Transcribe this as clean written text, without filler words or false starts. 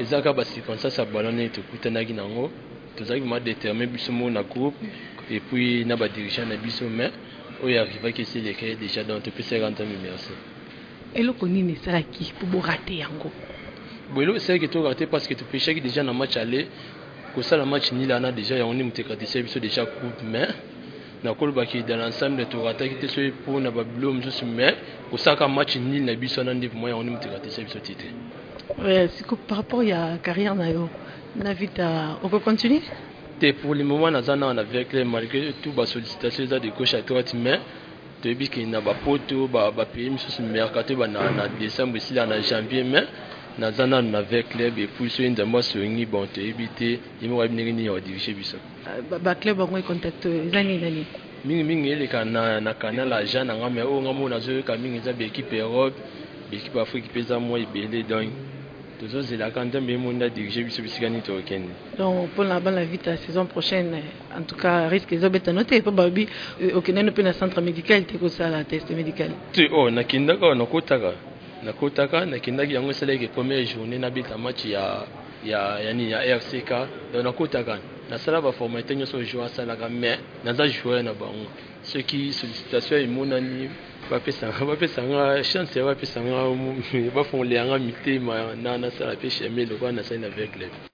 ezaka ba circonstances à ballonner tout kutanaki nango tozaki ma déterminer biso na groupe et puis na ba dirigeant na biso mais oyo arriva que c'est les cas déjà donc peut se rendre merci eloko nini esalaki po borate yango boilo c'est que tu raté parce que tu pêchais déjà na match aller que ça la match ni là na déjà on est mutekatise biso déjà coupe mais na kolobaki dans l'ensemble tu raté qui te soit pour na ba blom juste mais que ça ka match ni na biso na ndif moyen on est mutekatise biso titre c'est que par rapport à carrière na yo na vita on peut continuer pour le moment nazana avec les malgré tout ba sollicitation de gauche à droite mais depuis qu'il n'a pas poto ba pays sur mercato ba na décembre ici là en janvier mais nazana avec club et puis sur une de moi sur une bon te éviter il me revenir ni au diriger biso ba club ba contact zani mingi ele kana na canal agent nga mais o ngamo na zo ka mingi za be équipe Europe be équipe Afrique pesa moi ibele donc toujours c'est la quand même monde à diriger biso bisikani to ken donc pour la vite la saison prochaine en tout cas risque ils ont noté pas babi okene no pe na centre médical te ko sala test médical tu oh na kinda ko na kotaka na kinda ki yango sele ke première journée na bita match ya RCK donc na kotaka na sala ba formateur nyo so jouer sala ka mais na za jouer na bango ce qui sollicitation et monani ba pesa chance ba pesa nga ba font les nga mité na sala pe chemin le quoi na ça avec les